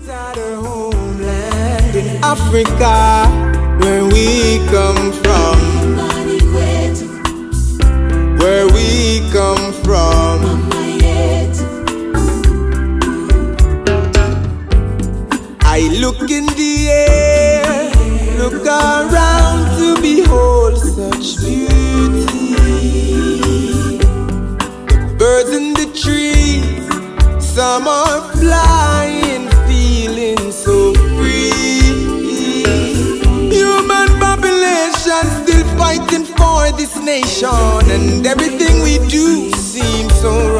Our homeland in Africa, where we come from. Where we come from. I look in the air, look around to behold such beauty. Birds in the trees, some are flying, feeling so free. Human population still fighting for this nation, and everything we do seems so